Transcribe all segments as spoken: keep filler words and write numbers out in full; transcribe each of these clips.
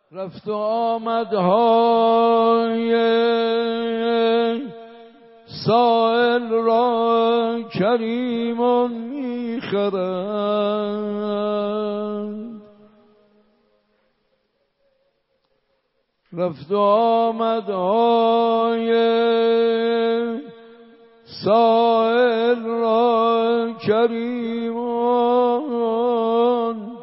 رفت و آمدهای سائل را کریمان میخرند. رفت و آمدهای سائل را کریمان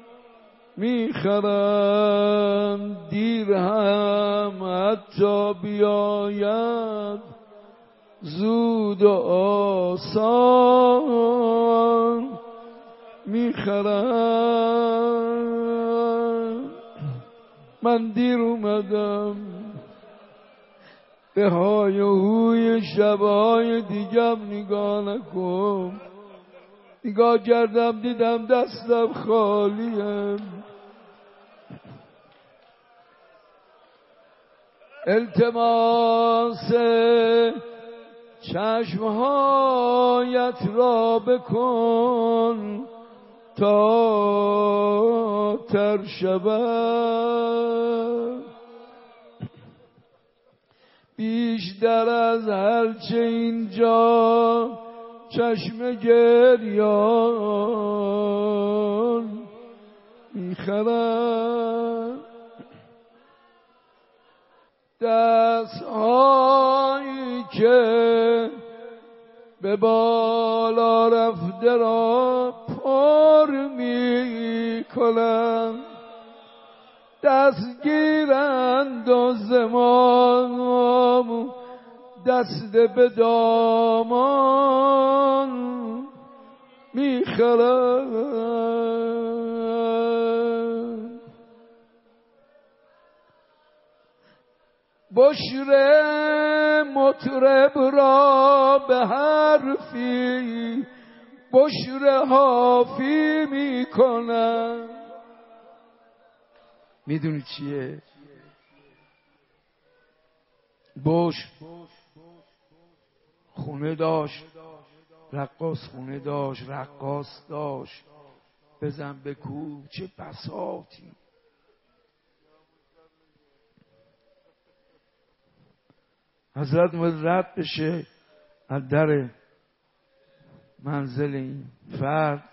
میخرند. دیر هم حتی بیاید زود و آسان میخرند. من دیر اومدم به های و هوی شبهای دیگم نگاه نکن. نگاه کردم دیدم دستم خالیه. التماس چشمهایت را بکن تا تر شود. بیشتر از هرچه اینجا چشم گریان میخرند. دستهایی که به بالا رفته را پر می کنند، دستگیرند و زمان دست به دامان میخرند. بشر مطرب را به حرفی بشر حافی میکنن. میدونی چیه؟ بشر خونه داشت، رقاص خونه داشت، رقاص داشت، بزن بکوب، چه بساطی. حضرت اومد رد بشه از در منزل این فرد.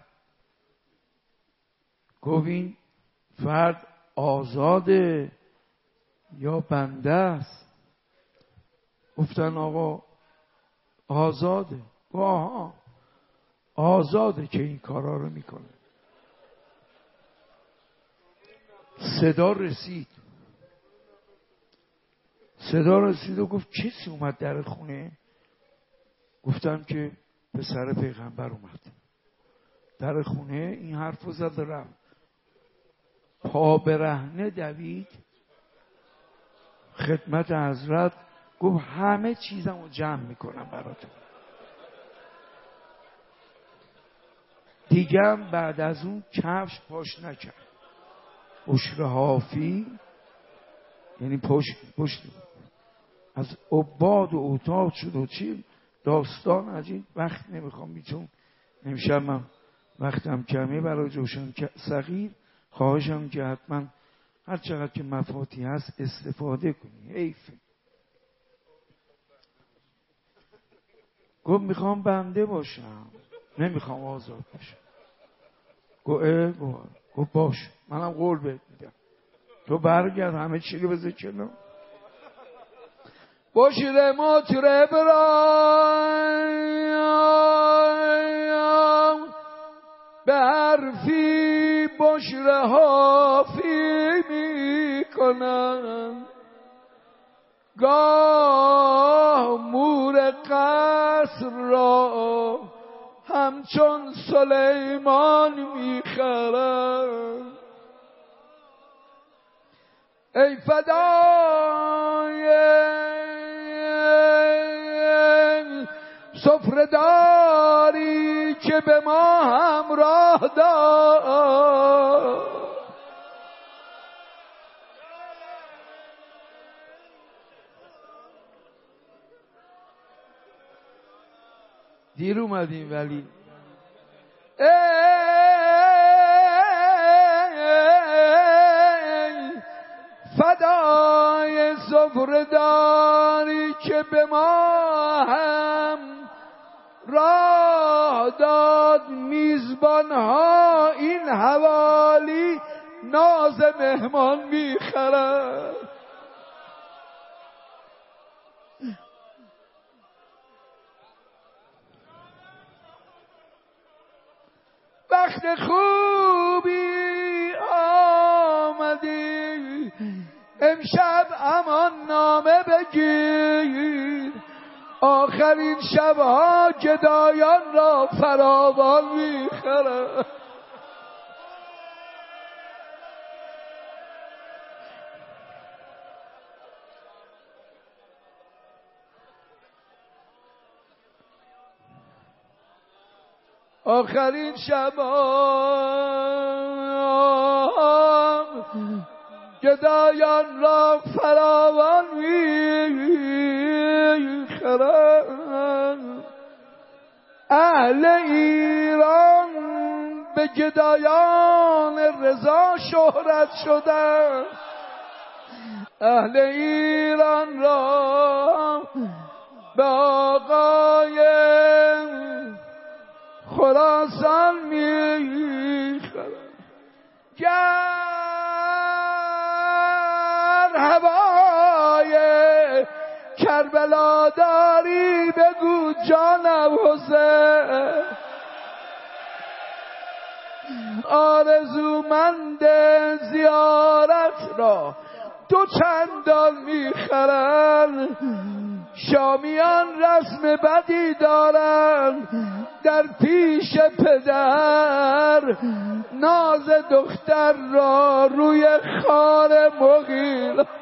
گفت این فرد آزاده یا بنده است؟ گفتن آقا آزاده. آها آزاده که این کارا رو میکنه. صدا رسید صدا رسید و گفت کسی اومد در خونه؟ گفتم که پسر پیغمبر اومد در خونه. این حرف رو زد رفت. پا برهنه دوید خدمت حضرت. گفت همه چیزم رو جمع میکنم براتون. دیگم بعد از اون کفش پاش نکرد. بشر حافی یعنی پشت پشت از عباد و اوتاد شد و چی داستان عجیب. وقت نمیخوام میتون نمیشه، من وقتم کمه برای جوشن صغیر. خواهشم که حتما هر چقدر که مفاتی هست استفاده کنی. حیفه. گفت میخوام بنده باشم، نمیخوام آزاد باشم. گفت اه گفت باش، منم قول بهت میدم، تو برگرد همه چی رو بذار کنار. بشر مطرب را به حرفی بشر حافی می کنند. گاه مور قصر را همچون سلیمان می خرند. ای فدای سفره‌داری که به ما همراه دار. دیر اومدیم ولی ای فدای سفره‌داری که به ما هم راه داد میزبانها این حوالی ناز مهمان میخرد. وقت خوبی آمدی امشب امان نامه بگیر، آخرین شبها گدایان را فراوان میخرد. آخرین شبها گدایان را فراوان میخرند. اهل ایران به گدایان رضا شهرت شدند، اهل ایران را به آقای خراسان میخرند. گر هوای کربلا داری بگو جانم حسین، آرزومند زیارت را دو چندان میخرند. شامیان رسم بدی دارند در پیش پدر، ناز دختر را روی خار مغیل